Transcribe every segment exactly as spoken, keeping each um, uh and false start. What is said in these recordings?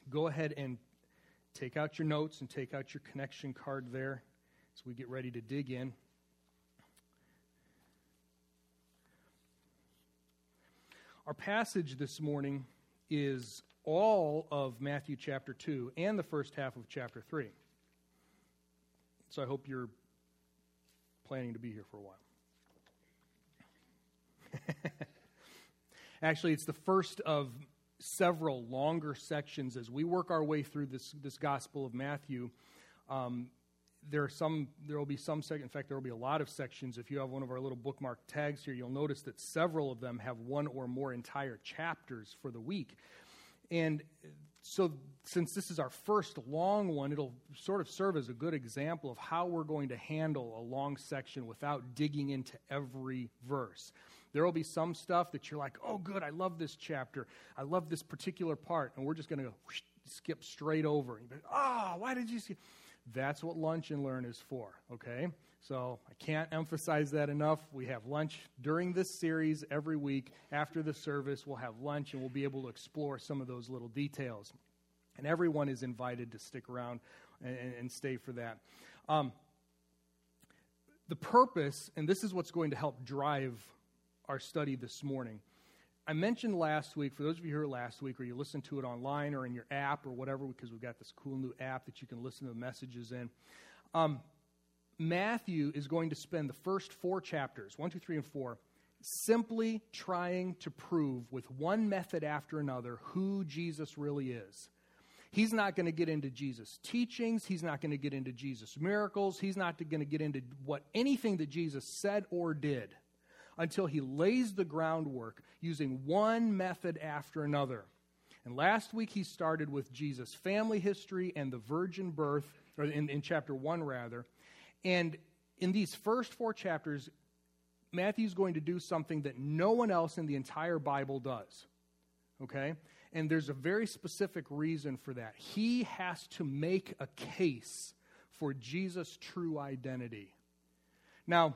go ahead and take out your notes and take out your connection card there as we get ready to dig in. Our passage this morning is all of Matthew chapter two and the first half of chapter three. So I hope you're planning to be here for a while. Actually, it's the first of several longer sections as we work our way through this, this Gospel of Matthew. Um, there are some. There will be some sec- In fact, there will be a lot of sections. If you have one of our little bookmark tags here, you'll notice that several of them have one or more entire chapters for the week. And so, since this is our first long one, it'll sort of serve as a good example of how we're going to handle a long section without digging into every verse. There will be some stuff that you're like, oh, good, I love this chapter. I love this particular part. And we're just going to go whoosh, skip straight over. And you're like, oh, why did you skip? That's what Lunch and Learn is for, okay? So I can't emphasize that enough. We have lunch during this series every week. After the service, we'll have lunch, and we'll be able to explore some of those little details. And everyone is invited to stick around and, and stay for that. Um, the purpose, and this is what's going to help drive our study this morning. I mentioned last week, for those of you who were last week, or you listened to it online or in your app or whatever, because we've got this cool new app that you can listen to the messages in. Um, Matthew is going to spend the first four chapters, one, two, three, and four, simply trying to prove with one method after another who Jesus really is. He's not going to get into Jesus' teachings. He's not going to get into Jesus' miracles. He's not going to get into what anything that Jesus said or did until he lays the groundwork using one method after another. And last week he started with Jesus' family history and the virgin birth, or in, in chapter one rather. And in these first four chapters, Matthew's going to do something that no one else in the entire Bible does. Okay? And there's a very specific reason for that. He has to make a case for Jesus' true identity. Now,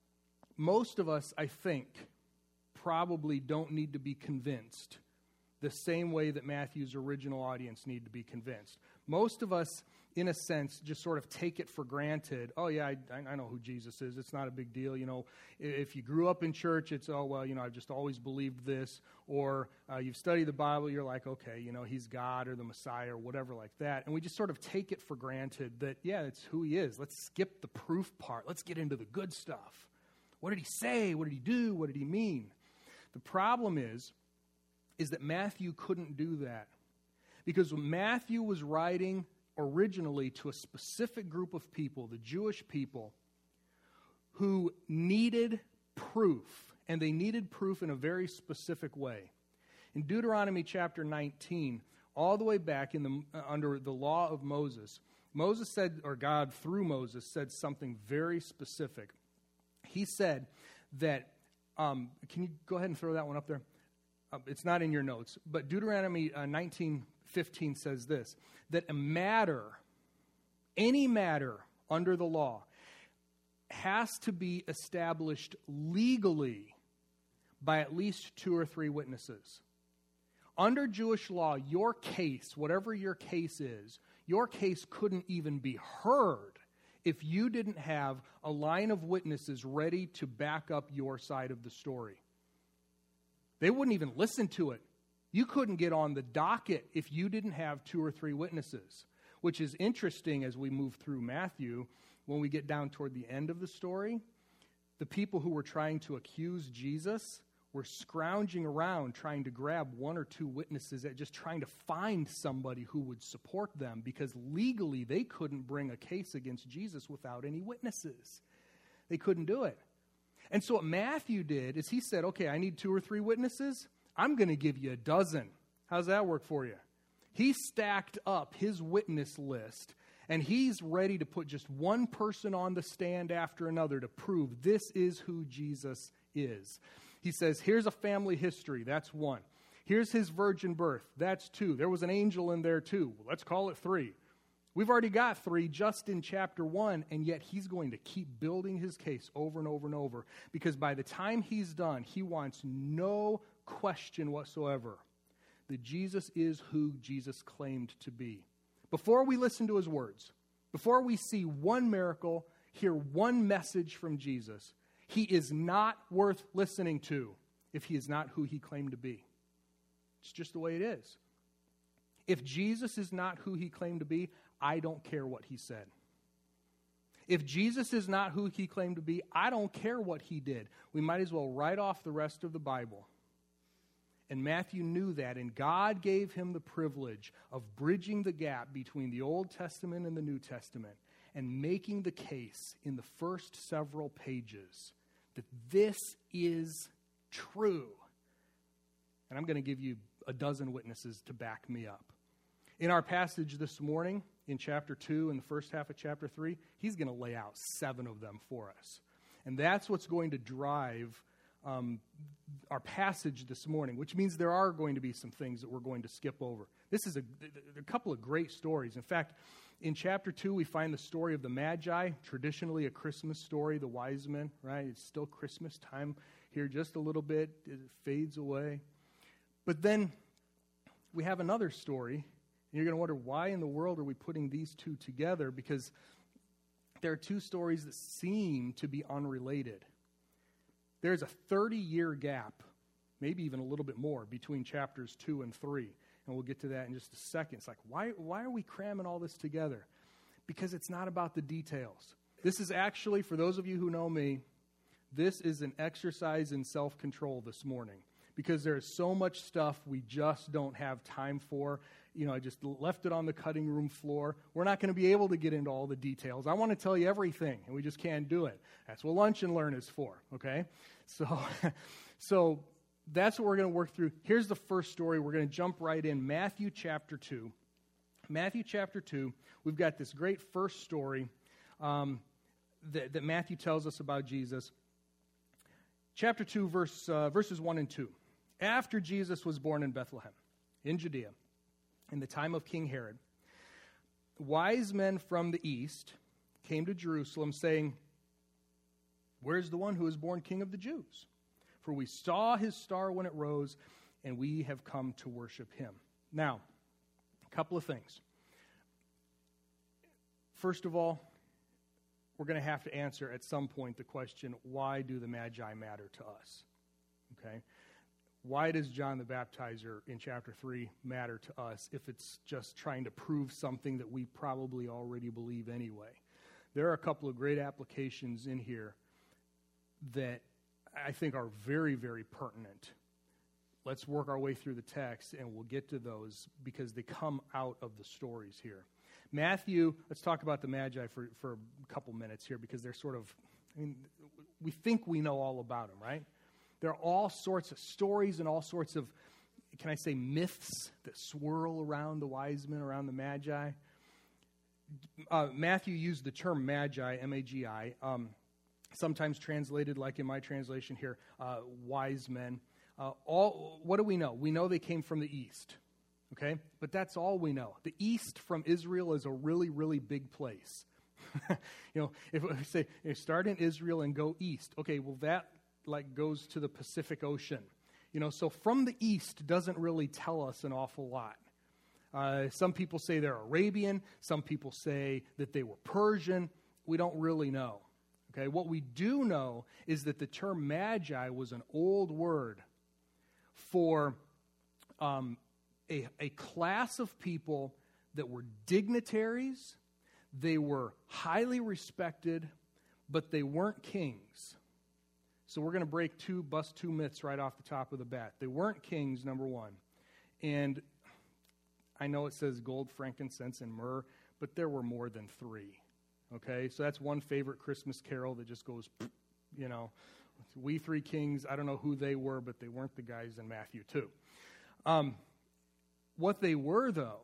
most of us, I think, probably don't need to be convinced the same way that Matthew's original audience need to be convinced. Most of us, in a sense, just sort of take it for granted. Oh, yeah, I, I know who Jesus is. It's not a big deal. You know, if you grew up in church, it's, oh, well, you know, I've just always believed this. Or uh, you've studied the Bible, you're like, okay, you know, he's God or the Messiah or whatever like that. And we just sort of take it for granted that, yeah, it's who he is. Let's skip the proof part. Let's get into the good stuff. What did he say? What did he do? What did he mean? The problem is, is that Matthew couldn't do that. Because Matthew was writing originally to a specific group of people, the Jewish people, who needed proof. And they needed proof in a very specific way. In Deuteronomy chapter nineteen, all the way back in the uh, under the law of Moses, Moses said, or God through Moses said something very specific. He said that, um, can you go ahead and throw that one up there? Uh, it's not in your notes, but Deuteronomy uh, nineteen fifteen says this, that a matter, any matter under the law, has to be established legally by at least two or three witnesses. Under Jewish law, your case, whatever your case is, your case couldn't even be heard if you didn't have a line of witnesses ready to back up your side of the story. They wouldn't even listen to it. You couldn't get on the docket if you didn't have two or three witnesses, which is interesting as we move through Matthew. When we get down toward the end of the story, the people who were trying to accuse Jesus were scrounging around trying to grab one or two witnesses, just trying to find somebody who would support them, because legally they couldn't bring a case against Jesus without any witnesses. They couldn't do it. And so what Matthew did is he said, okay, I need two or three witnesses. I'm going to give you a dozen. How's that work for you? He stacked up his witness list, and he's ready to put just one person on the stand after another to prove this is who Jesus is. He says, here's a family history. That's one. Here's his virgin birth. That's two. There was an angel in there too. Well, let's call it three. We've already got three just in chapter one, and yet he's going to keep building his case over and over and over, because by the time he's done, he wants no question whatsoever that Jesus is who Jesus claimed to be. Before we listen to his words, before we see one miracle, hear one message from Jesus, he is not worth listening to if he is not who he claimed to be. It's just the way it is. If Jesus is not who he claimed to be, I don't care what he said. If Jesus is not who he claimed to be, I don't care what he did. We might as well write off the rest of the Bible. And Matthew knew that, and God gave him the privilege of bridging the gap between the Old Testament and the New Testament and making the case in the first several pages that this is true. And I'm going to give you a dozen witnesses to back me up. In our passage this morning, in chapter two, in the first half of chapter three, he's going to lay out seven of them for us. And that's what's going to drive um, our passage this morning, which means there are going to be some things that we're going to skip over. This is a, a couple of great stories. In fact, in chapter two, we find the story of the Magi, traditionally a Christmas story, the wise men, right? It's still Christmas time here just a little bit. It fades away. But then we have another story, and you're going to wonder, why in the world are we putting these two together? Because there are two stories that seem to be unrelated. There's a thirty-year gap, maybe even a little bit more, between chapters two and three. And we'll get to that in just a second. It's like, why, why are we cramming all this together? Because it's not about the details. This is actually, for those of you who know me, this is an exercise in self-control this morning. Because there's so much stuff we just don't have time for. You know, I just left it on the cutting room floor. We're not going to be able to get into all the details. I want to tell you everything, and we just can't do it. That's what Lunch and Learn is for, okay? So, so that's what we're going to work through. Here's the first story. We're going to jump right in. Matthew chapter two. Matthew chapter two, we've got this great first story um, that, that Matthew tells us about Jesus. Chapter two, verse, uh, verses one and two. After Jesus was born in Bethlehem, in Judea, in the time of King Herod, wise men from the east came to Jerusalem saying, "Where's the one who is born King of the Jews? For we saw his star when it rose, and we have come to worship him." Now, a couple of things. First of all, we're going to have to answer at some point the question, why do the Magi matter to us? Okay? Why does John the Baptizer in chapter three matter to us if it's just trying to prove something that we probably already believe anyway? There are a couple of great applications in here that I think are very, very pertinent. Let's work our way through the text, and we'll get to those because they come out of the stories here. Matthew, let's talk about the Magi for, for a couple minutes here because they're sort of, I mean, we think we know all about them, right? There are all sorts of stories and all sorts of, can I say, myths that swirl around the wise men, around the Magi. Uh, Matthew used the term Magi, M A G I, um, sometimes translated, like in my translation here, uh, wise men. Uh, all, what do we know? We know they came from the east, okay? But that's all we know. The east from Israel is a really, really big place. you know, if we say, you start in Israel and go east, okay, well, that like goes to the Pacific Ocean. You know, so from the east doesn't really tell us an awful lot. Uh, some people say they're Arabian. Some people say that they were Persian. We don't really know. Okay, what we do know is that the term Magi was an old word for um, a, a class of people that were dignitaries. They were highly respected, but they weren't kings. So we're going to break two, bust two myths right off the top of the bat. They weren't kings, number one. And I know it says gold, frankincense, and myrrh, but there were more than three. Okay, so that's one favorite Christmas carol that just goes, you know, we three kings. I don't know who they were, but they weren't the guys in Matthew two. Um, what they were, though,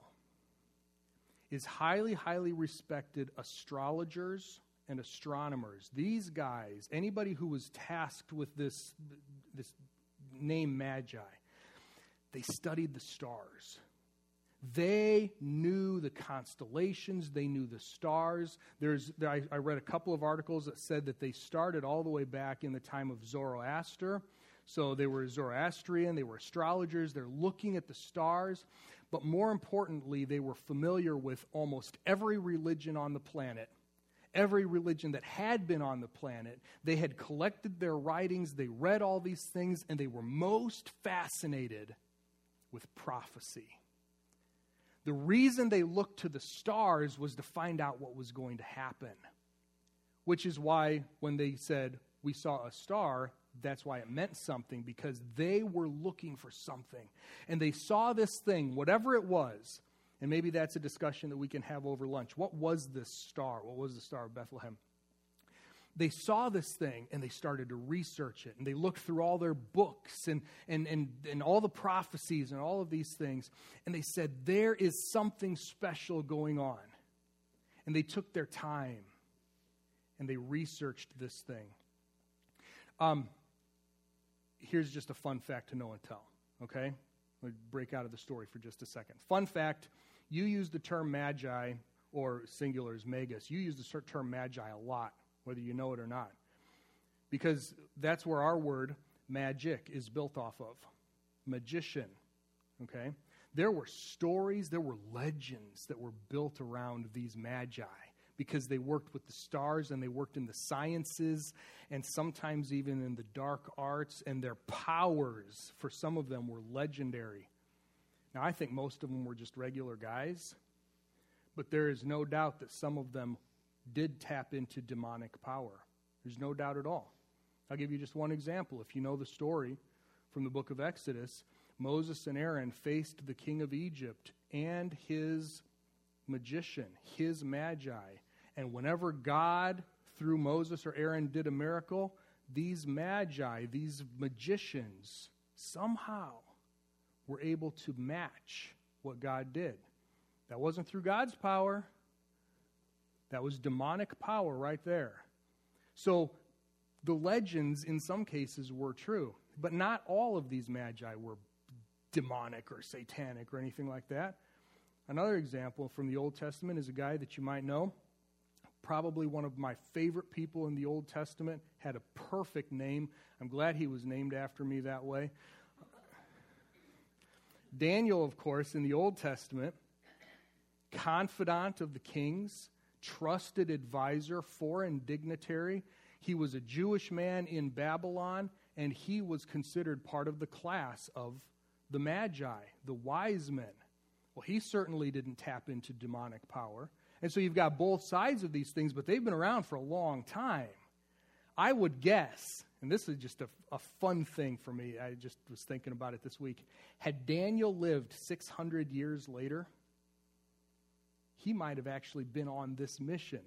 is highly, highly respected astrologers and astronomers. These guys, anybody who was tasked with this, this name Magi, they studied the stars. They knew the constellations. They knew the stars. There's, I, I read a couple of articles that said that they started all the way back in the time of Zoroaster. So they were Zoroastrian, they were astrologers, they're looking at the stars, but more importantly, they were familiar with almost every religion on the planet, every religion that had been on the planet. They had collected their writings, they read all these things, and they were most fascinated with prophecy. The reason they looked to the stars was to find out what was going to happen, which is why when they said, we saw a star, that's why it meant something, because they were looking for something. And they saw this thing, whatever it was, and maybe that's a discussion that we can have over lunch. What was this star? What was the Star of Bethlehem? They saw this thing, and they started to research it, and they looked through all their books and, and, and, and all the prophecies and all of these things, and they said, there is something special going on. And they took their time, and they researched this thing. Um, here's just a fun fact to know and tell, okay? We'll break out of the story for just a second. Fun fact, you use the term magi, or singular is magus. You use the term magi a lot, whether you know it or not, because that's where our word magic is built off of, magician, okay? There were stories, there were legends that were built around these magi, because they worked with the stars and they worked in the sciences and sometimes even in the dark arts, and their powers, for some of them, were legendary. Now, I think most of them were just regular guys, but there is no doubt that some of them did tap into demonic power. There's no doubt at all. I'll give you just one example. If you know the story from the book of Exodus, Moses and Aaron faced the king of Egypt and his magician, his magi. And whenever God, through Moses or Aaron, did a miracle, these magi, these magicians, somehow were able to match what God did. That wasn't through God's power. That was demonic power right there. So the legends, in some cases, were true. But not all of these magi were demonic or satanic or anything like that. Another example from the Old Testament is a guy that you might know. Probably one of my favorite people in the Old Testament, had a perfect name. I'm glad he was named after me that way. Daniel, of course, in the Old Testament, confidant of the kings, trusted advisor, foreign dignitary. He was a Jewish man in Babylon, and he was considered part of the class of the Magi, the wise men. Well, he certainly didn't tap into demonic power. And so you've got both sides of these things, but they've been around for a long time. I would guess, and this is just a, a fun thing for me, I just was thinking about it this week, had Daniel lived six hundred years later, he might have actually been on this mission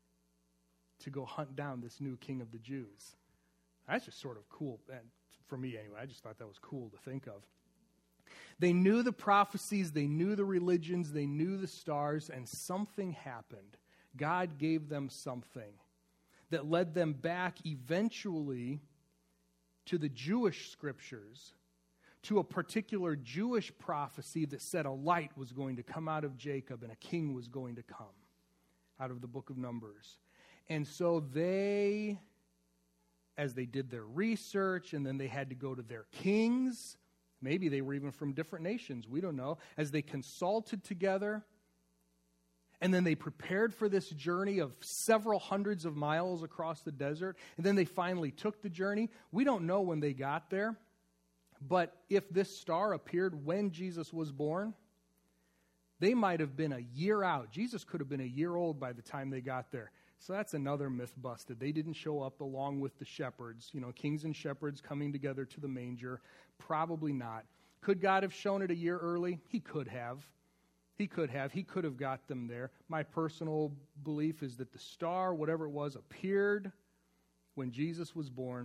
to go hunt down this new king of the Jews. That's just sort of cool, and for me anyway. I just thought that was cool to think of. They knew the prophecies, they knew the religions, they knew the stars, and something happened. God gave them something that led them back eventually to the Jewish scriptures, to a particular Jewish prophecy that said a light was going to come out of Jacob and a king was going to come out of the book of Numbers. And so they, as they did their research, and then they had to go to their kings, maybe they were even from different nations, we don't know, as they consulted together, and then they prepared for this journey of several hundreds of miles across the desert, and then they finally took the journey. We don't know when they got there, but if this star appeared when Jesus was born, they might have been a year out. Jesus could have been a year old by the time they got there. So that's another myth busted. They didn't show up along with the shepherds, you know, kings and shepherds coming together to the manger. Probably not. Could God have shown it a year early? He could have. He could have. He could have got them there. My personal belief is that the star, whatever it was, appeared when Jesus was born.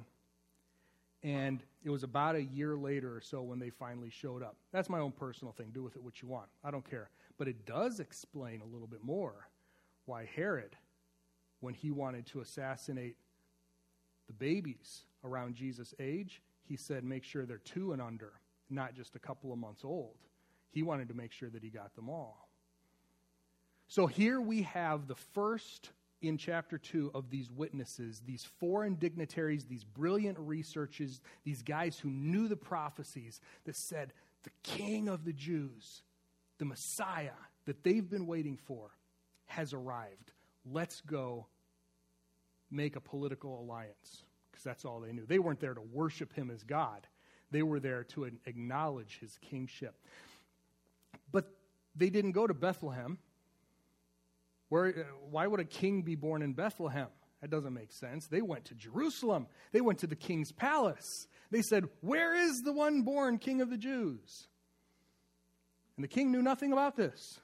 And it was about a year later or so when they finally showed up. That's my own personal thing. Do with it what you want. I don't care. But it does explain a little bit more why Herod, when he wanted to assassinate the babies around Jesus' age, he said, make sure they're two and under, not just a couple of months old. He wanted to make sure that he got them all. So here we have the first in chapter two of these witnesses, these foreign dignitaries, these brilliant researchers, these guys who knew the prophecies that said, the King of the Jews, the Messiah that they've been waiting for, has arrived. Let's go make a political alliance, because that's all they knew. They weren't there to worship him as God. They were there to acknowledge his kingship. But they didn't go to Bethlehem. Where, why would a king be born in Bethlehem? That doesn't make sense. They went to Jerusalem. They went to the king's palace. They said, where is the one born King of the Jews? And the king knew nothing about this.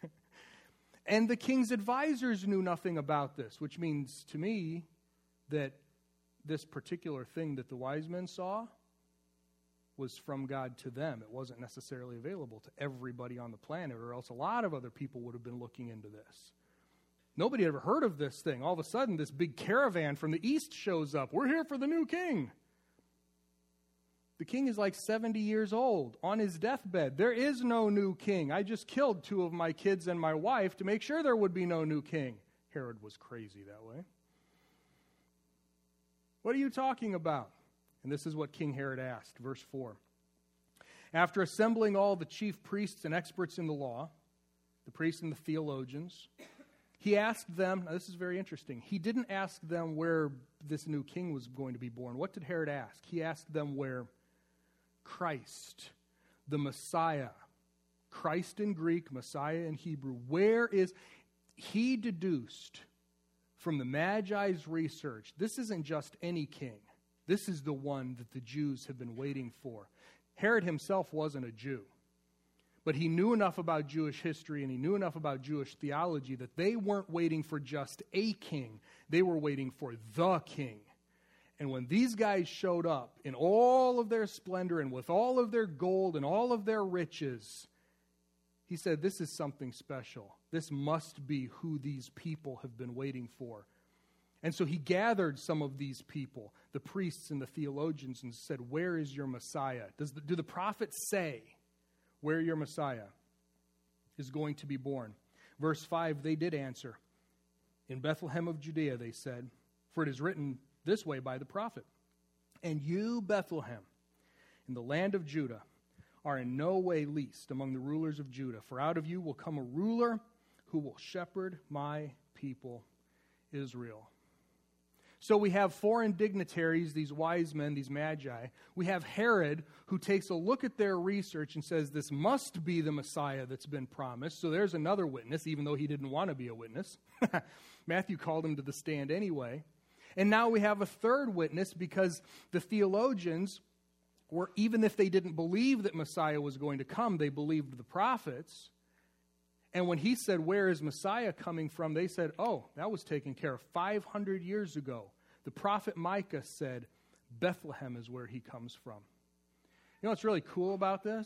And the king's advisors knew nothing about this, which means to me that this particular thing that the wise men saw was from God to them. It wasn't necessarily available to everybody on the planet, or else a lot of other people would have been looking into this. Nobody had ever heard of this thing. All of a sudden, this big caravan from the east shows up. We're here for the new king. The king is like seventy years old, on his deathbed. There is no new king. I just killed two of my kids and my wife to make sure there would be no new king. Herod was crazy that way. What are you talking about? And this is what King Herod asked, verse four. After assembling all the chief priests and experts in the law, the priests and the theologians, he asked them, now this is very interesting, he didn't ask them where this new king was going to be born. What did Herod ask? He asked them where Christ, the Messiah, Christ in Greek, Messiah in Hebrew, where is, he deduced from the Magi's research, this isn't just any king. This is the one that the Jews have been waiting for. Herod himself wasn't a Jew, but he knew enough about Jewish history and he knew enough about Jewish theology that they weren't waiting for just a king. They were waiting for the king. And when these guys showed up in all of their splendor and with all of their gold and all of their riches, he said, this is something special. This must be who these people have been waiting for. And so he gathered some of these people, the priests and the theologians, and said, where is your Messiah? Does the, do the prophets say where your Messiah is going to be born? Verse five, they did answer. In Bethlehem of Judea, they said, for it is written this way by the prophet, and you, Bethlehem, in the land of Judah, are in no way least among the rulers of Judah, for out of you will come a ruler who will shepherd my people Israel. So we have foreign dignitaries, these wise men, these magi. We have Herod, who takes a look at their research and says, this must be the Messiah that's been promised. So there's another witness, even though he didn't want to be a witness. Matthew called him to the stand anyway. And now we have a third witness, because the theologians were, even if they didn't believe that Messiah was going to come, they believed the prophets. And when he said, where is Messiah coming from? They said, oh, that was taken care of five hundred years ago. The prophet Micah said, Bethlehem is where he comes from. You know what's really cool about this?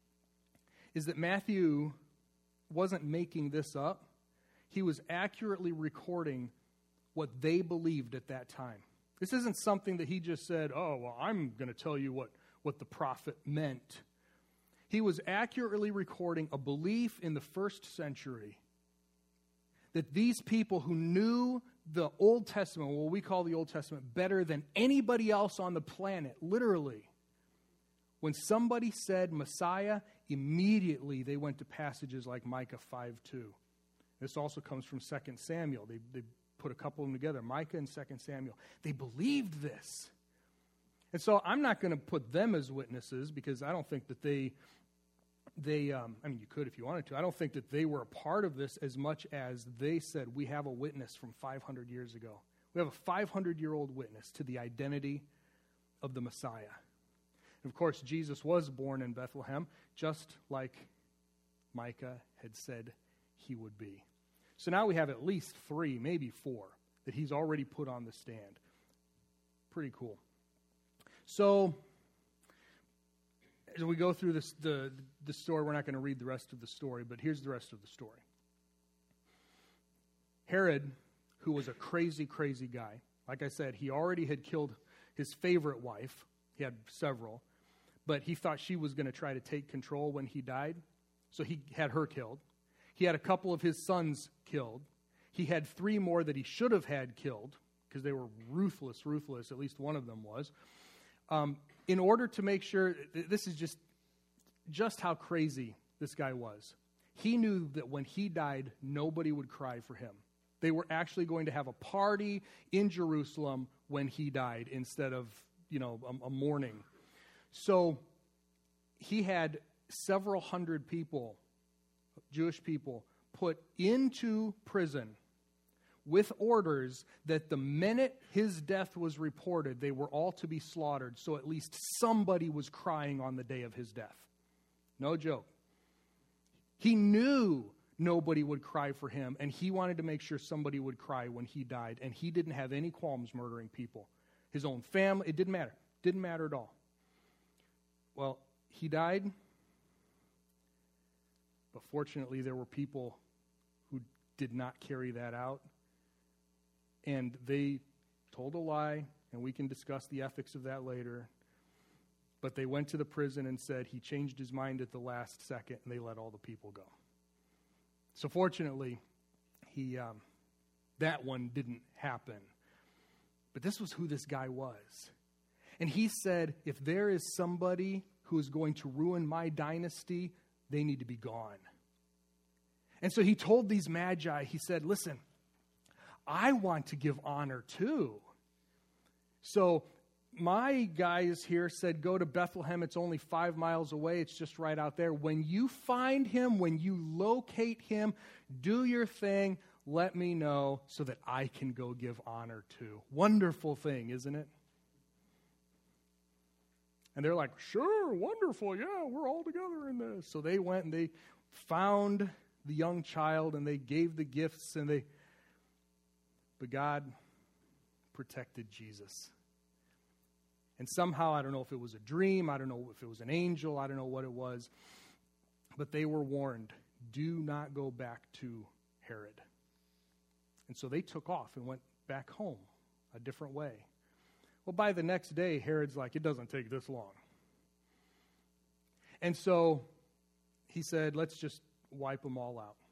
Is that Matthew wasn't making this up. He was accurately recording what they believed at that time. This isn't something that he just said, oh, well, I'm going to tell you what, what the prophet meant. He was accurately recording a belief in the first century that these people who knew the Old Testament, what we call the Old Testament, better than anybody else on the planet, literally, when somebody said Messiah, immediately they went to passages like Micah five two. This also comes from Second Samuel. They, they put a couple of them together, Micah and Second Samuel. They believed this. And so I'm not going to put them as witnesses, because I don't think that they, they um, I mean, you could if you wanted to. I don't think that they were a part of this as much as they said, we have a witness from five hundred years ago. We have a five hundred year old witness to the identity of the Messiah. And of course, Jesus was born in Bethlehem, just like Micah had said he would be. So now we have at least three, maybe four, that he's already put on the stand. Pretty cool. So, as we go through this, the, the story, we're not going to read the rest of the story, but here's the rest of the story. Herod, who was a crazy, crazy guy, like I said, he already had killed his favorite wife. He had several, but he thought she was going to try to take control when he died, so he had her killed. He had a couple of his sons killed. He had three more that he should have had killed, because they were ruthless, ruthless, at least one of them was, um, in order to make sure, this is just, just how crazy this guy was. He knew that when he died, nobody would cry for him. They were actually going to have a party in Jerusalem when he died instead of, you know, a, a mourning. So he had several hundred people, Jewish people, put into prison with orders that the minute his death was reported, they were all to be slaughtered, so at least somebody was crying on the day of his death. No joke. He knew nobody would cry for him, and he wanted to make sure somebody would cry when he died, and he didn't have any qualms murdering people. His own family, it didn't matter. Didn't matter at all. Well, he died, but fortunately there were people who did not carry that out. And they told a lie, and we can discuss the ethics of that later. But they went to the prison and said he changed his mind at the last second, and they let all the people go. So fortunately, he um, that one didn't happen. But this was who this guy was. And he said, if there is somebody who is going to ruin my dynasty, they need to be gone. And so he told these magi, he said, listen, I want to give honor too. So my guys here said, go to Bethlehem. It's only five miles away. It's just right out there. When you find him, when you locate him, do your thing. Let me know so that I can go give honor too. Wonderful thing, isn't it? And they're like, sure, wonderful. Yeah, we're all together in this. So they went and they found the young child and they gave the gifts and they... But God protected Jesus. And somehow, I don't know if it was a dream, I don't know if it was an angel, I don't know what it was, but they were warned, do not go back to Herod. And so they took off and went back home a different way. Well, by the next day, Herod's like, it doesn't take this long. And so he said, let's just wipe them all out.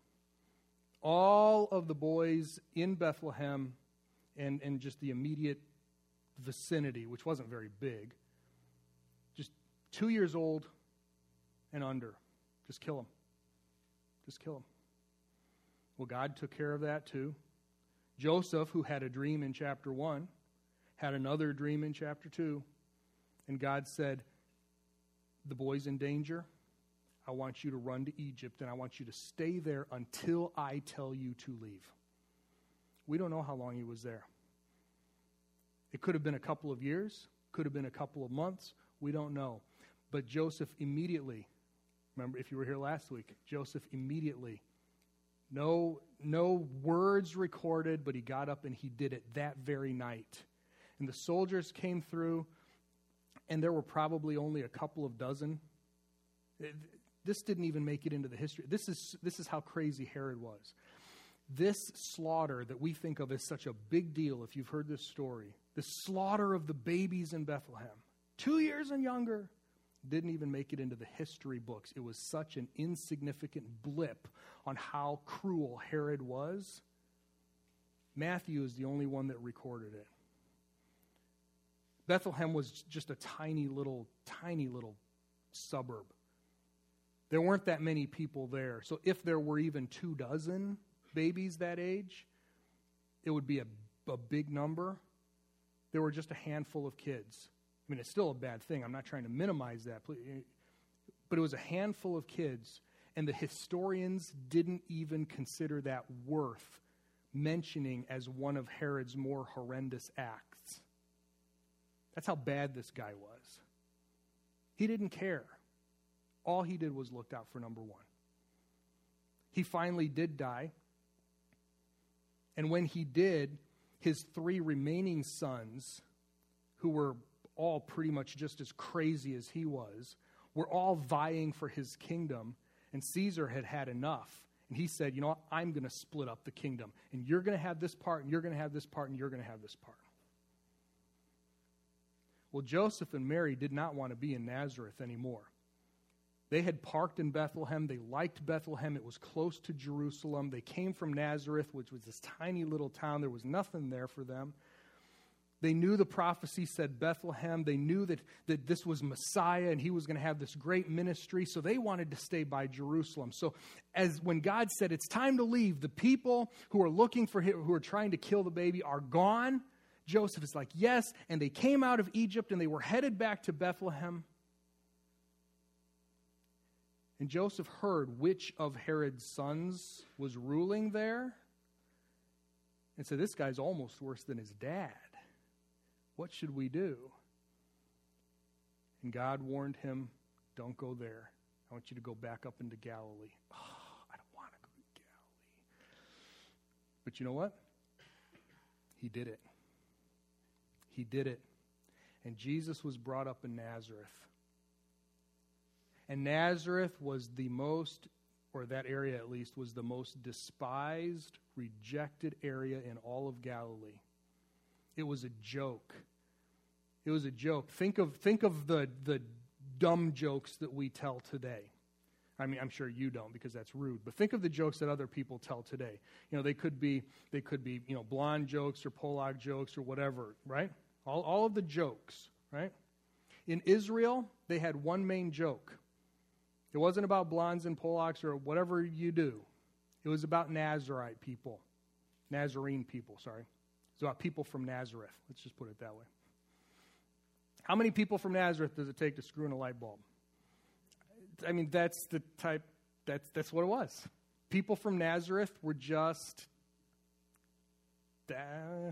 All of the boys in Bethlehem and, and just the immediate vicinity, which wasn't very big, just two years old and under, just kill them. Just kill them. Well, God took care of that too. Joseph, who had a dream in chapter one, had another dream in chapter two, and God said, the boy's in danger. I want you to run to Egypt, and I want you to stay there until I tell you to leave. We don't know how long he was there. It could have been a couple of years, could have been a couple of months. We don't know. But Joseph immediately, remember if you were here last week, Joseph immediately, no, no words recorded, but he got up and he did it that very night. And the soldiers came through, and there were probably only a couple of dozen. It, This didn't even make it into the history. This is this is how crazy Herod was. This slaughter that we think of as such a big deal, if you've heard this story, the slaughter of the babies in Bethlehem, two years and younger, didn't even make it into the history books. It was such an insignificant blip on how cruel Herod was. Matthew is the only one that recorded it. Bethlehem was just a tiny little, tiny little suburb. There weren't that many people there. So if there were even two dozen babies that age, it would be a, a big number. There were just a handful of kids. I mean, it's still a bad thing. I'm not trying to minimize that. But it was a handful of kids, and the historians didn't even consider that worth mentioning as one of Herod's more horrendous acts. That's how bad this guy was. He didn't care. All he did was looked out for number one. He finally did die. And when he did, his three remaining sons, who were all pretty much just as crazy as he was, were all vying for his kingdom. And Caesar had had enough. And he said, you know what, I'm going to split up the kingdom. And you're going to have this part, and you're going to have this part, and you're going to have this part. Well, Joseph and Mary did not want to be in Nazareth anymore. They had parked in Bethlehem. They liked Bethlehem. It was close to Jerusalem. They came from Nazareth, which was this tiny little town. There was nothing there for them. They knew the prophecy said Bethlehem. They knew that, that this was Messiah and he was going to have this great ministry. So they wanted to stay by Jerusalem. So as when God said it's time to leave, the people who are looking for him, who are trying to kill the baby are gone. Joseph is like, yes. And they came out of Egypt and they were headed back to Bethlehem. And Joseph heard which of Herod's sons was ruling there and said, this guy's almost worse than his dad. What should we do? And God warned him, don't go there. I want you to go back up into Galilee. Oh, I don't want to go to Galilee. But you know what? He did it. He did it. And Jesus was brought up in Nazareth. And Nazareth was the most, or that area at least, was the most despised, rejected area in all of Galilee. It was a joke. It was a joke. Think of think of the, the dumb jokes that we tell today. I mean, I'm sure you don't because that's rude. But think of the jokes that other people tell today. You know, they could be they could be you know blonde jokes or Polak jokes or whatever, right? All all of the jokes, right? In Israel, they had one main joke. It wasn't about blondes and Polacks or whatever you do. It was about Nazarite people, Nazarene people. Sorry. It's about people from Nazareth. Let's just put it that way. How many people from Nazareth does it take to screw in a light bulb? I mean, that's the type, that's that's what it was. People from Nazareth were just, uh,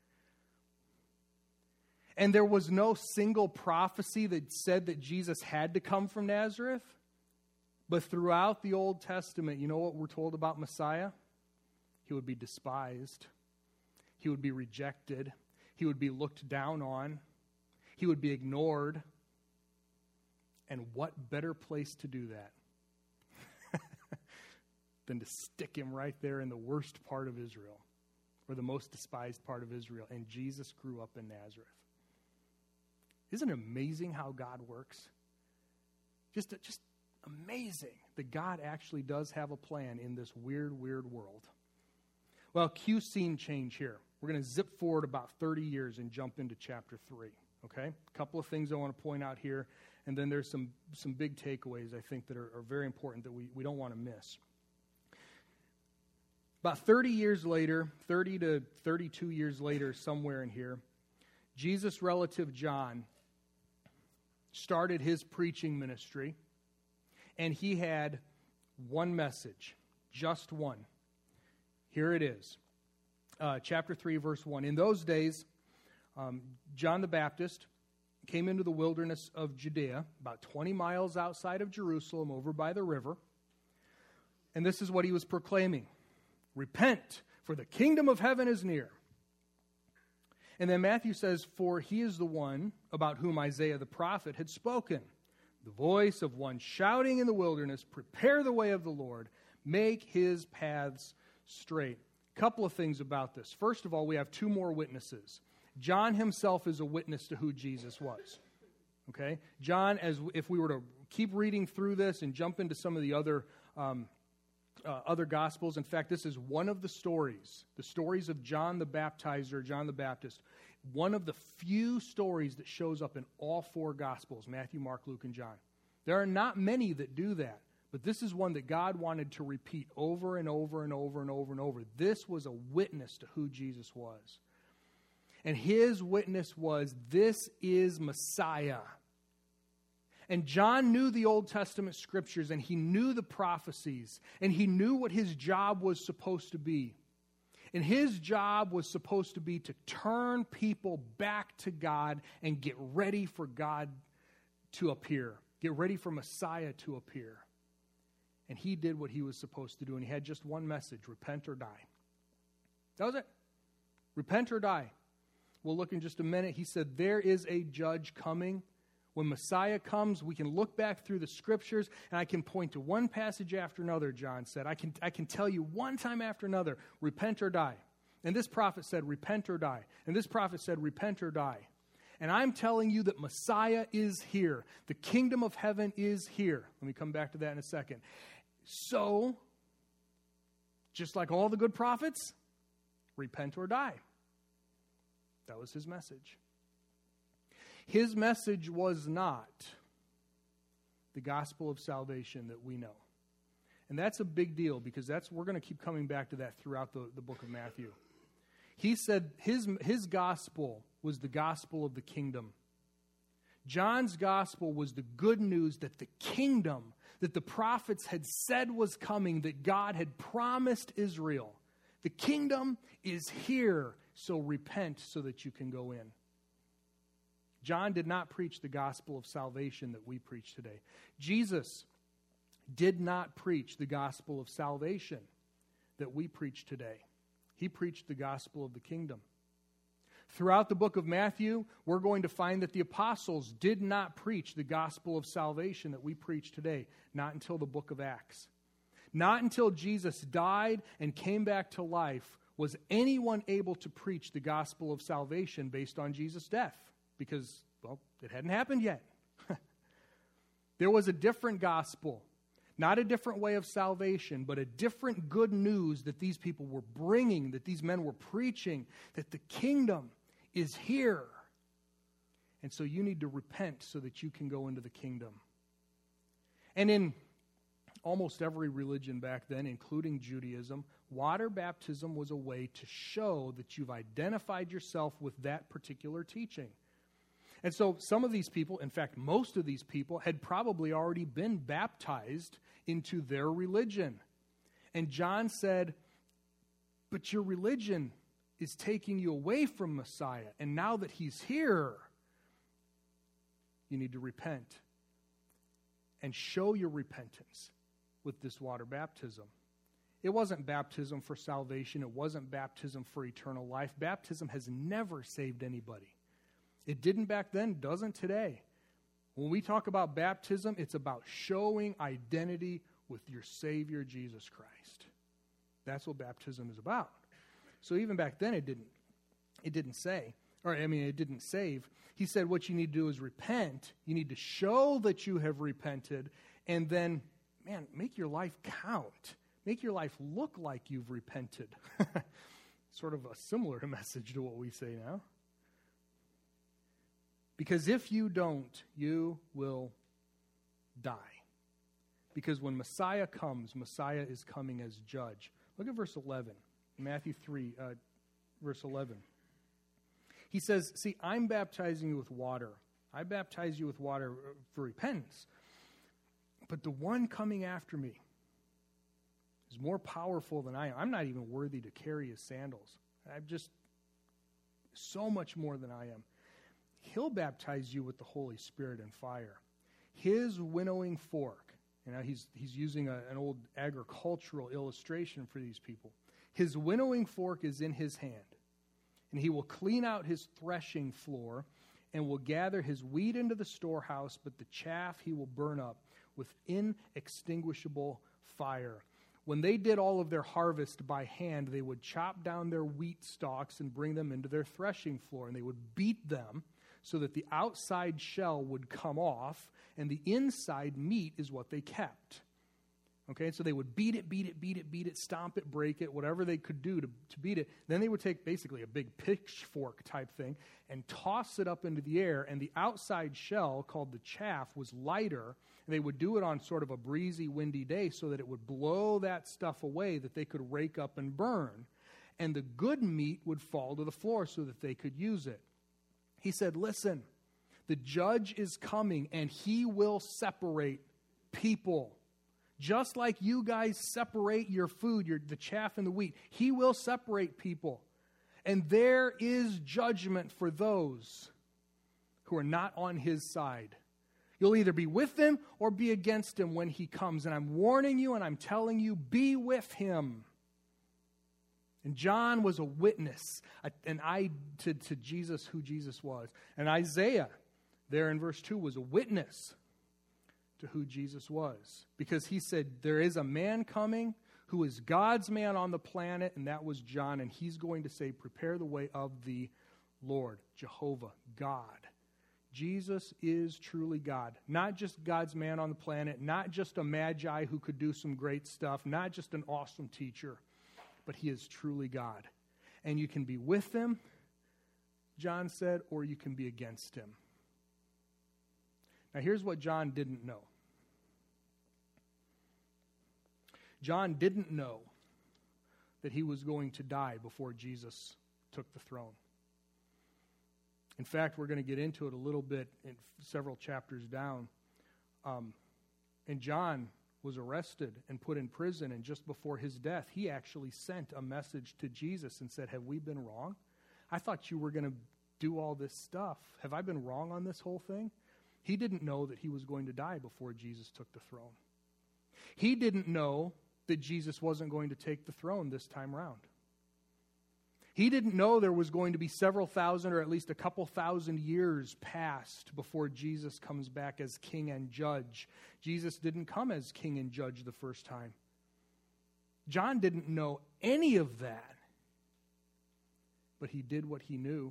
and there was no single prophecy that said that Jesus had to come from Nazareth. But throughout the Old Testament, you know what we're told about Messiah? He would be despised. He would be rejected. He would be looked down on. He would be ignored. And what better place to do that than to stick him right there in the worst part of Israel, or the most despised part of Israel? And Jesus grew up in Nazareth. Isn't it amazing how God works? Just, just amazing that God actually does have a plan in this weird, weird world. Well, cue scene change here. We're going to zip forward about thirty years and jump into chapter three, okay? A couple of things I want to point out here, and then there's some, some big takeaways I think that are, are very important that we, we don't want to miss. About thirty years later, thirty to thirty-two years later, somewhere in here, Jesus' relative John started his preaching ministry, and he had one message, just one. Here it is. Uh, chapter three, verse one. In those days, um, John the Baptist came into the wilderness of Judea, about twenty miles outside of Jerusalem, over by the river. And this is what he was proclaiming. Repent, for the kingdom of heaven is near. And then Matthew says, for he is the one about whom Isaiah the prophet had spoken. The voice of one shouting in the wilderness, prepare the way of the Lord, make his paths straight. Couple of things about this. First of all, we have two more witnesses. John himself is a witness to who Jesus was. Okay? John, as if we were to keep reading through this and jump into some of the other um, uh, other Gospels. In fact, this is one of the stories, the stories of John the Baptizer, John the Baptist, one of the few stories that shows up in all four Gospels, Matthew, Mark, Luke, and John. There are not many that do that. But this is one that God wanted to repeat over and over and over and over and over. This was a witness to who Jesus was. And his witness was, this is Messiah. And John knew the Old Testament scriptures, and he knew the prophecies, and he knew what his job was supposed to be. And his job was supposed to be to turn people back to God and get ready for God to appear. Get ready for Messiah to appear. And he did what he was supposed to do, and he had just one message, repent or die. That was it. Repent or die. We'll look in just a minute. He said, there is a judge coming. When Messiah comes, we can look back through the scriptures, and I can point to one passage after another, John said. I can, I can tell you one time after another, repent or die. And this prophet said, repent or die. And this prophet said, repent or die. And I'm telling you that Messiah is here. The kingdom of heaven is here. Let me come back to that in a second. So, just like all the good prophets, repent or die. That was his message. His message was not the gospel of salvation that we know. And that's a big deal because that's we're going to keep coming back to that throughout the, the book of Matthew. He said his, his gospel was the gospel of the kingdom. John's gospel was the good news that the kingdom that the prophets had said was coming, that God had promised Israel. The kingdom is here, so repent so that you can go in. John did not preach the gospel of salvation that we preach today. Jesus did not preach the gospel of salvation that we preach today. He preached the gospel of the kingdom. Throughout the book of Matthew, we're going to find that the apostles did not preach the gospel of salvation that we preach today, not until the book of Acts. Not until Jesus died and came back to life was anyone able to preach the gospel of salvation based on Jesus' death, because, well, it hadn't happened yet. There was a different gospel. Not a different way of salvation, but a different good news that these people were bringing, that these men were preaching, that the kingdom is here. And so you need to repent so that you can go into the kingdom. And in almost every religion back then, including Judaism, water baptism was a way to show that you've identified yourself with that particular teaching. And so some of these people, in fact, most of these people, had probably already been baptized into their religion. And John said, but your religion is taking you away from Messiah. And now that he's here, you need to repent and show your repentance with this water baptism. It wasn't baptism for salvation. It wasn't baptism for eternal life. Baptism has never saved anybody. It didn't back then, doesn't today. When we talk about baptism, it's about showing identity with your Savior, Jesus Christ. That's what baptism is about. So even back then, it didn't, it didn't say, or I mean, it didn't save. He said what you need to do is repent. You need to show that you have repented, and then, man, make your life count. Make your life look like you've repented. Sort of a similar message to what we say now. Because if you don't, you will die. Because when Messiah comes, Messiah is coming as judge. Look at verse eleven, Matthew three, uh, verse eleven. He says, see, I'm baptizing you with water. I baptize you with water for repentance. But the one coming after me is more powerful than I am. I'm not even worthy to carry his sandals. I'm just so much more than I am. He'll baptize you with the Holy Spirit and fire. His winnowing fork, you know, he's, he's using a, an old agricultural illustration for these people. His winnowing fork is in his hand, and he will clean out his threshing floor and will gather his wheat into the storehouse, but the chaff he will burn up with inextinguishable fire. When they did all of their harvest by hand, they would chop down their wheat stalks and bring them into their threshing floor, and they would beat them so that the outside shell would come off, and the inside meat is what they kept. Okay, so they would beat it, beat it, beat it, beat it, stomp it, break it, whatever they could do to, to beat it. Then they would take basically a big pitchfork type thing and toss it up into the air, and the outside shell, called the chaff, was lighter. And they would do it on sort of a breezy, windy day so that it would blow that stuff away that they could rake up and burn. And the good meat would fall to the floor so that they could use it. He said, listen, the judge is coming, and he will separate people. Just like you guys separate your food, your, the chaff and the wheat, he will separate people. And there is judgment for those who are not on his side. You'll either be with him or be against him when he comes. And I'm warning you and I'm telling you, be with him. And John was a witness, an eye to, to Jesus, who Jesus was. And Isaiah, there in verse two, was a witness to who Jesus was. Because he said, there is a man coming who is God's man on the planet, and that was John. And he's going to say, prepare the way of the Lord, Jehovah, God. Jesus is truly God. Not just God's man on the planet, not just a magi who could do some great stuff, not just an awesome teacher, but he is truly God. And you can be with him, John said, or you can be against him. Now here's what John didn't know. John didn't know that he was going to die before Jesus took the throne. In fact, we're going to get into it a little bit in several chapters down. Um, and John was arrested and put in prison, and just before his death, he actually sent a message to Jesus and said, have we been wrong? I thought you were going to do all this stuff. Have I been wrong on this whole thing? He didn't know that he was going to die before Jesus took the throne. He didn't know that Jesus wasn't going to take the throne this time around. He didn't know there was going to be several thousand or at least a couple thousand years passed before Jesus comes back as king and judge. Jesus didn't come as king and judge the first time. John didn't know any of that, but he did what he knew.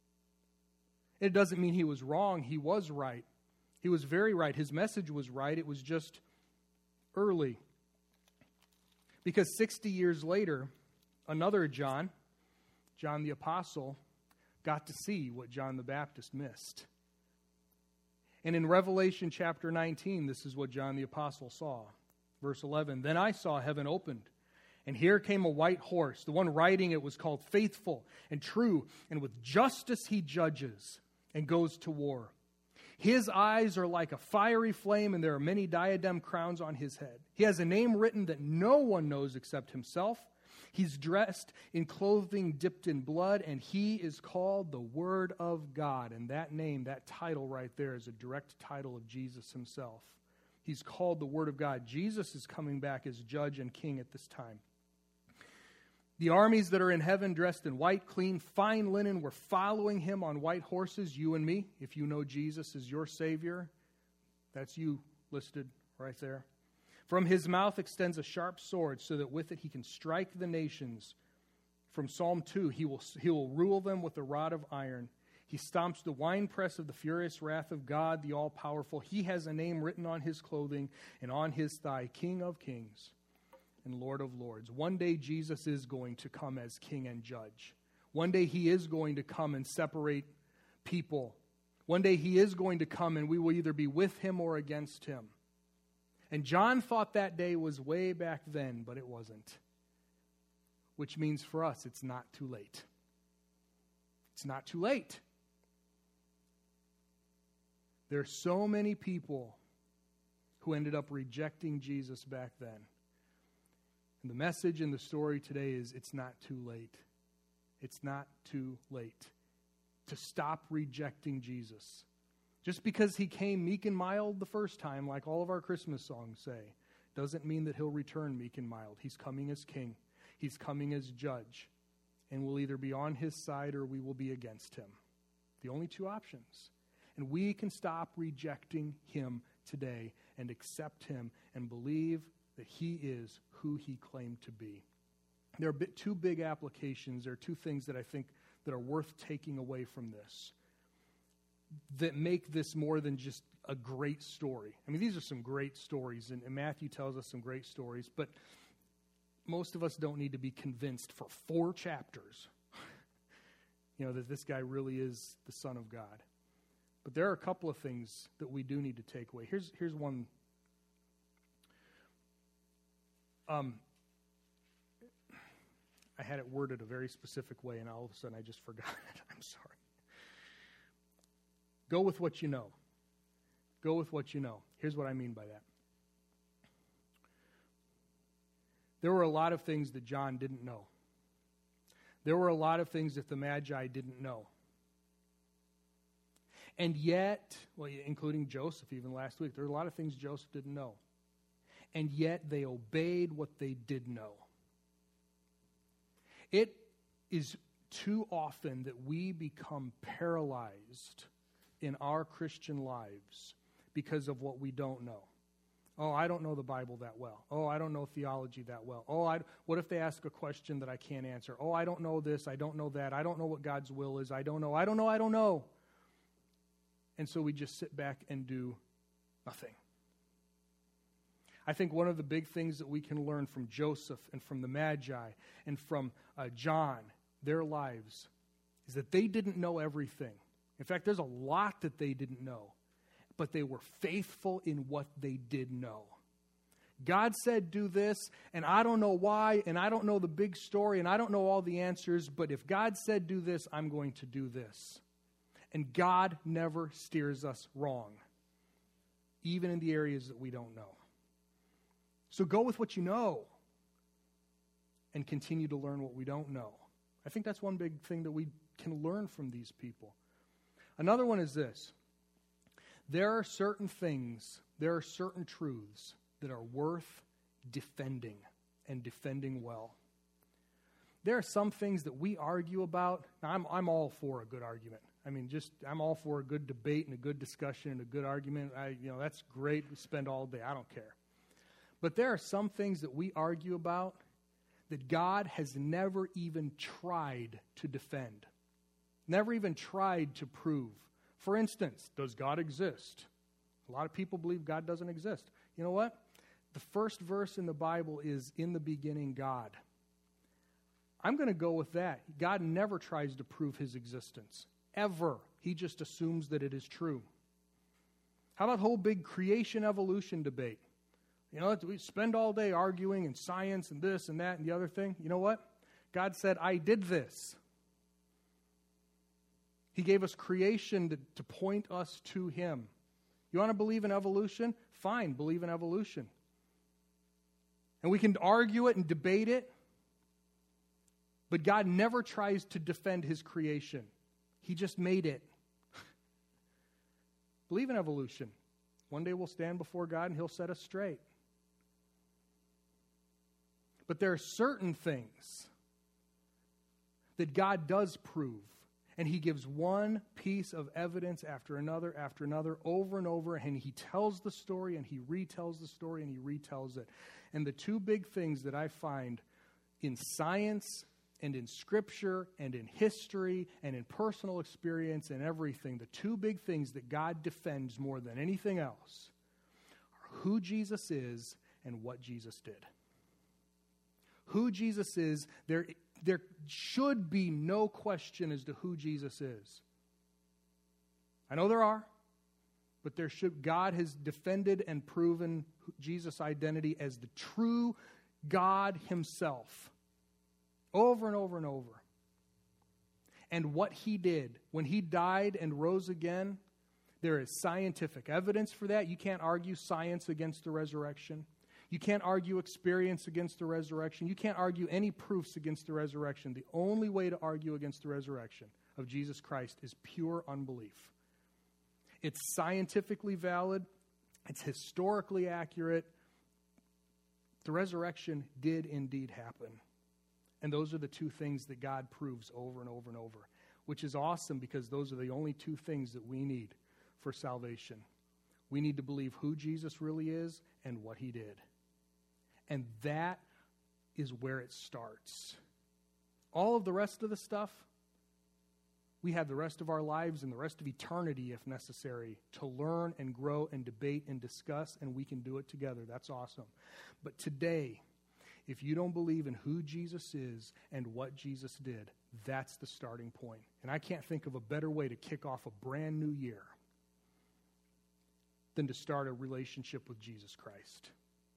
It doesn't mean he was wrong. He was right. He was very right. His message was right. It was just early. Because sixty years later, another John, John the Apostle, got to see what John the Baptist missed. And in Revelation chapter nineteen, this is what John the Apostle saw. Verse eleven, then I saw heaven opened, and here came a white horse. The one riding it was called Faithful and True, and with justice he judges and goes to war. His eyes are like a fiery flame, and there are many diadem crowns on his head. He has a name written that no one knows except himself. He's dressed in clothing dipped in blood, and he is called the Word of God. And that name, that title right there, is a direct title of Jesus himself. He's called the Word of God. Jesus is coming back as judge and king at this time. The armies that are in heaven, dressed in white, clean, fine linen, were following him on white horses, you and me. If you know Jesus as your Savior, that's you listed right there. From his mouth extends a sharp sword, so that with it he can strike the nations. From Psalm two, he will, he will rule them with a rod of iron. He stomps the winepress of the furious wrath of God, the all-powerful. He has a name written on his clothing and on his thigh, King of Kings and Lord of Lords. One day Jesus is going to come as king and judge. One day he is going to come and separate people. One day he is going to come and we will either be with him or against him. And John thought that day was way back then, but it wasn't. Which means for us, it's not too late. It's not too late. There are so many people who ended up rejecting Jesus back then. And the message in the story today is it's not too late. It's not too late to stop rejecting Jesus. Just because he came meek and mild the first time, like all of our Christmas songs say, doesn't mean that he'll return meek and mild. He's coming as king. He's coming as judge. And we'll either be on his side or we will be against him. The only two options. And we can stop rejecting him today and accept him and believe that he is who he claimed to be. There are two big applications. There are two things that I think that are worth taking away from this, that make this more than just a great story. I mean, these are some great stories, and, and Matthew tells us some great stories, but most of us don't need to be convinced for four chapters, you know, that this guy really is the Son of God. But there are a couple of things that we do need to take away. Here's here's one. Um, I had it worded a very specific way, and all of a sudden I just forgot it. I'm sorry. Go with what you know. Go with what you know. Here's what I mean by that. There were a lot of things that John didn't know. There were a lot of things that the Magi didn't know. And yet, well, including Joseph even last week, there are a lot of things Joseph didn't know. And yet they obeyed what they did know. It is too often that we become paralyzed in our Christian lives because of what we don't know. Oh, I don't know the Bible that well. Oh, I don't know theology that well. Oh, I, what if they ask a question that I can't answer? Oh, I don't know this. I don't know that. I don't know what God's will is. I don't know. I don't know. I don't know. And so we just sit back and do nothing. I think one of the big things that we can learn from Joseph and from the Magi and from uh, John, their lives, is that they didn't know everything. In fact, there's a lot that they didn't know. But they were faithful in what they did know. God said, do this, and I don't know why, and I don't know the big story, and I don't know all the answers, but if God said do this, I'm going to do this. And God never steers us wrong, even in the areas that we don't know. So go with what you know and continue to learn what we don't know. I think that's one big thing that we can learn from these people. Another one is this. There are certain things, there are certain truths that are worth defending and defending well. There are some things that we argue about. Now, I'm, I'm all for a good argument. I mean, just, I'm all for a good debate and a good discussion and a good argument. I, you know, that's great. We spend all day. I don't care. But there are some things that we argue about that God has never even tried to defend. Never even tried to prove. For instance, does God exist? A lot of people believe God doesn't exist. You know what? The first verse in the Bible is, in the beginning, God. I'm going to go with that. God never tries to prove his existence, ever. He just assumes that it is true. How about the whole big creation-evolution debate? You know, we spend all day arguing in science and this and that and the other thing. You know what? God said, I did this. He gave us creation to, to point us to him. You want to believe in evolution? Fine, believe in evolution. And we can argue it and debate it, but God never tries to defend his creation. He just made it. Believe in evolution. One day we'll stand before God and he'll set us straight. But there are certain things that God does prove. And he gives one piece of evidence after another, after another, over and over, and he tells the story, and he retells the story, and he retells it. And the two big things that I find in science and in Scripture and in history and in personal experience and everything, the two big things that God defends more than anything else are who Jesus is and what Jesus did. Who Jesus is, there There should be no question as to who Jesus is. I know there are, but there should. God has defended and proven Jesus' identity as the true God himself over and over and over. And what he did when he died and rose again, there is scientific evidence for that. You can't argue science against the resurrection. You can't argue experience against the resurrection. You can't argue any proofs against the resurrection. The only way to argue against the resurrection of Jesus Christ is pure unbelief. It's scientifically valid. It's historically accurate. The resurrection did indeed happen. And those are the two things that God proves over and over and over, which is awesome because those are the only two things that we need for salvation. We need to believe who Jesus really is and what he did. And that is where it starts. All of the rest of the stuff, we have the rest of our lives and the rest of eternity, if necessary, to learn and grow and debate and discuss, and we can do it together. That's awesome. But today, if you don't believe in who Jesus is and what Jesus did, that's the starting point. And I can't think of a better way to kick off a brand new year than to start a relationship with Jesus Christ.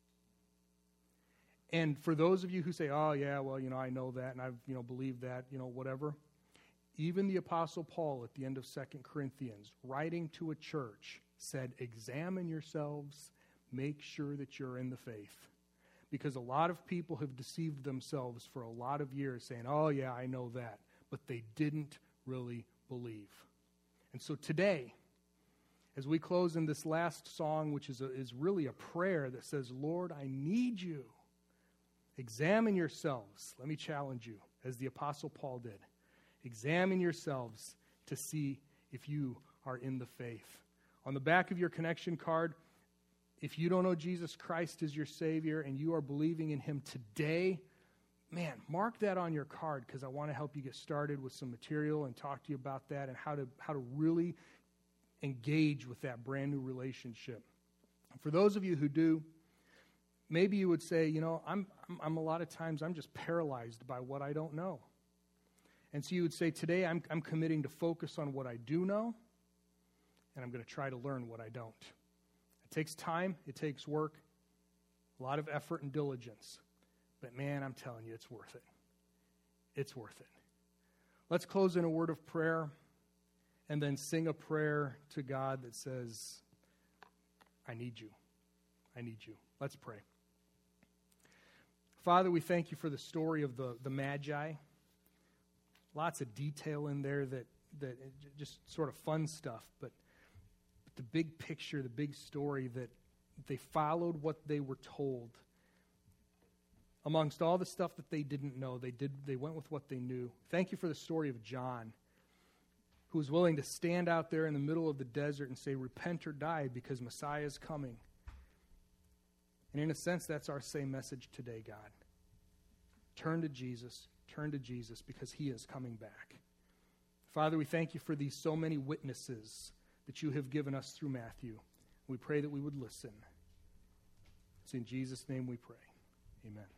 And for those of you who say, oh, yeah, well, you know, I know that, and I've, you know, believed that, you know, whatever. Even the Apostle Paul at the end of Second Corinthians, writing to a church, said, examine yourselves, make sure that you're in the faith. Because a lot of people have deceived themselves for a lot of years saying, oh, yeah, I know that. But they didn't really believe. And so today, as we close in this last song, which is, a, is really a prayer that says, Lord, I need you. Examine yourselves. Let me challenge you, as the Apostle Paul did. Examine yourselves to see if you are in the faith. On the back of your connection card, if you don't know Jesus Christ as your Savior and you are believing in him today, man, mark that on your card, because I want to help you get started with some material and talk to you about that and how to how to really engage with that brand new relationship. For those of you who do, maybe you would say, you know, I'm, I'm, I'm a lot of times I'm just paralyzed by what I don't know. And so you would say, today I'm, I'm committing to focus on what I do know, and I'm going to try to learn what I don't. It takes time, it takes work, a lot of effort and diligence. But man, I'm telling you, it's worth it. It's worth it. Let's close in a word of prayer and then sing a prayer to God that says, I need you. I need you. Let's pray. Father, we thank you for the story of the, the Magi. Lots of detail in there that, that just sort of fun stuff, but, but the big picture, the big story that they followed what they were told. Amongst all the stuff that they didn't know, they did. They went with what they knew. Thank you for the story of John, who was willing to stand out there in the middle of the desert and say, repent or die, because Messiah is coming. And in a sense, that's our same message today, God. Turn to Jesus. Turn to Jesus, because he is coming back. Father, we thank you for these so many witnesses that you have given us through Matthew. We pray that we would listen. It's in Jesus' name we pray. Amen.